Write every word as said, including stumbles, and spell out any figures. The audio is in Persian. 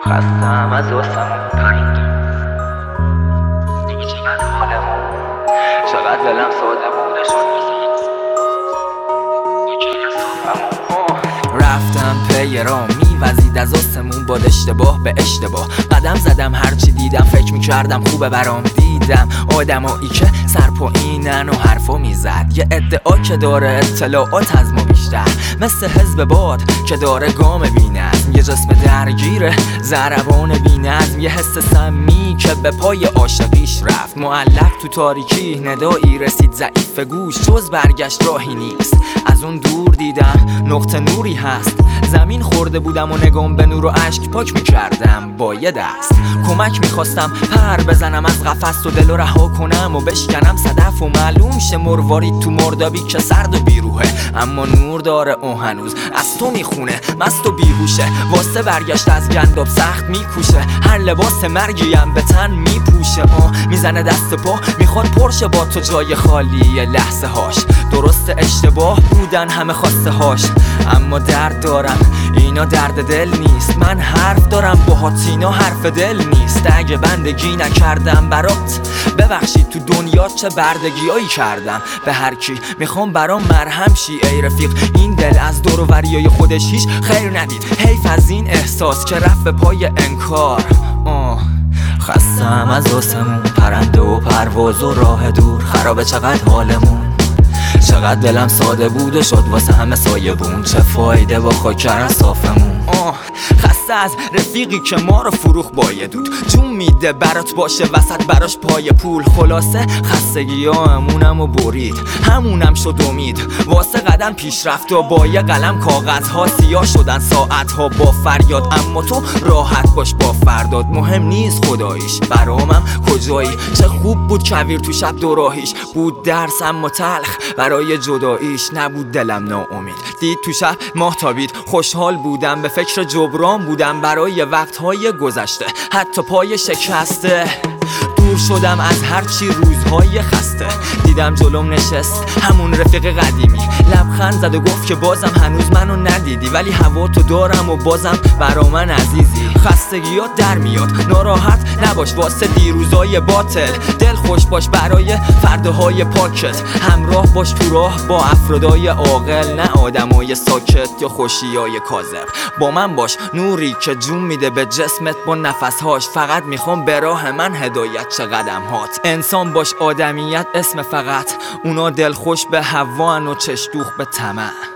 خستم از آسمون پرید دیگه چقدر حالمون چقدر دلم ساده بوده شد رفتم پی را میوزید از آسمون با اشتباه به اشتباه قدم زدم، هرچی دیدم فکر میکردم خوبه برام. دیدم آدمایی که سر پایینن و حرفا میزد، یه ادعا که داره اطلاعات از ما بیشتر، مثل حزب باد که داره گام بی‌نظم، یه جسم درگیره ضربان بی‌نظم، یه حس سمی که به پای عاشقیش رفت. معلق تو تاریکی ندایی رسید ضعیف گوش، جز برگشت راهی نیست. از اون دور دیدم نقطه نوری هست، زمین خورده بودم و نگام به نور و اشک پاک میکردم با یه دست. کمک میخواستم پر بزنم از قفس و دل رو رها کنم و بشکنم صدف و معلوم شه مروارید تو مردابی که سرد و بیروحه، اما نور داره او هنوز از تو میخونه، مست و بیهوشه. واسه برگشت از گنداب سخت میکوشه، هر لباس مرگیم به تن میپوشه. آه میزنه دست پا میخواد پرشه با تو جای خالی لحظه هاش. درست اشتباه بودن همه خواسته هاش، اما درد دارم اینا درد دل نیست. من حرف دارم باهات اینا حرف دل نیست. اگه بندگی نکردم برات ببخشید، تو دنیا چه بردگیایی کردم به هر کی. میخوام برام مرهم شی ای رفیق، این دل از دور و وریای خودش هیچ خیر ندید. حیف از این احساس که رفت به پای انکار. آه خستم از آسمون پرنده و پرواز و راه دور، خرابه چقدر حالمون، چقدر دلم ساده بود و شد واسه همه سایبون. چه فایده با خاک کردن صافمون. آه خسته از رفیقی که ما رو فروخ بایدود، جون میده برات باشه وسط براش پای پول. خلاصه خستگی ها همونم و برید، همونم شد امید واسه قدم پیش رفت و با یه قلم کاغذ ها سیاه شدن ساعت ها با فریاد. اما تو راحت باش با فرداد، مهم نیست خداییش برامم کجایی. چه خوب بود کویر تو شب دوراهیش، بود درس اما تلخ برای جداییش. نبود دلم ناامید، دید تو شب ماه تابید. خوشحال بودم به فکر جبران بودم برای وقتهای گذشته، حتی پای شکسته. دور شدم از هرچی روزهای خسته، دیدم جلوم نشست همون رفیق قدیمی، لبخند زد و گفت که بازم هنوز منو ندیدی، ولی هوا تو دارم و بازم برا من عزیزی. خستگیات در میاد ناراحت نباش واسه دیروزای باطل، دل خوش باش برای فرداهای پاکت، همراه باش تو راه با افرادای عاقل، نه آدمای ساکت یا خوشیای کاذب. با من باش نوری که جون میده به جسمت با نفسهاش، فقط میخوام به راه من هدایت چه قدم هات. انسان باش آدمیت اسم فقط، اونا دل خوش به هوان و چشدوخ به طمع.